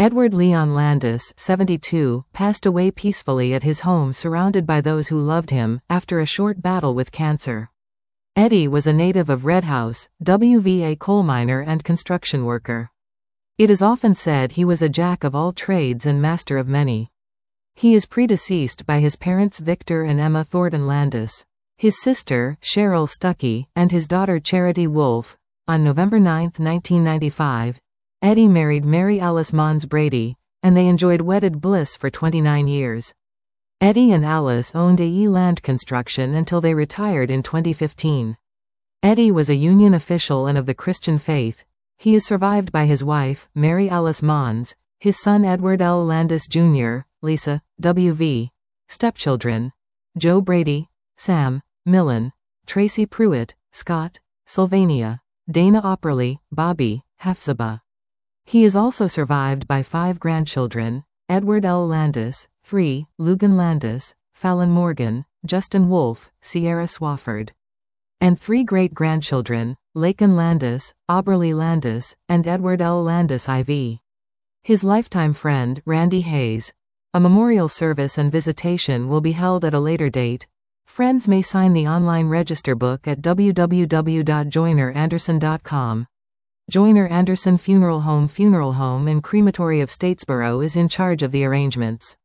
Edward Leon Landis, 72, passed away peacefully at his home surrounded by those who loved him, after a short battle with cancer. Eddie was a native of Red House, WVA coal miner and construction worker. It is often said he was a jack of all trades and master of many. He is predeceased by his parents Victor and Emma Thornton Landis, his sister, Cheryl Stuckey, and his daughter Charity Wolfe. On November 9, 1995, Eddie married Mary Alice Mons Brady, and they enjoyed wedded bliss for 29 years. Eddie and Alice owned AE Land Construction until they retired in 2015. Eddie was a union official and of the Christian faith. He is survived by his wife, Mary Alice Mons, his son Edward L. Landis Jr., Lisa, W.V., stepchildren, Joe Brady, Sam, Millen, Tracy Pruitt, Scott, Sylvania, Dana Opperly, Bobby, Hafzibah. He is also survived by 5 grandchildren, Edward L. Landis, 3, Lugan Landis, Fallon Morgan, Justin Wolfe, Sierra Swafford, and 3 great-grandchildren, Laken Landis, Auberly Landis, and Edward L. Landis IV. His lifetime friend, Randy Hayes. A memorial service and visitation will be held at a later date. Friends may sign the online register book at www.joyneranderson.com. Joyner Anderson Funeral Home in Crematory of Statesboro is in charge of the arrangements.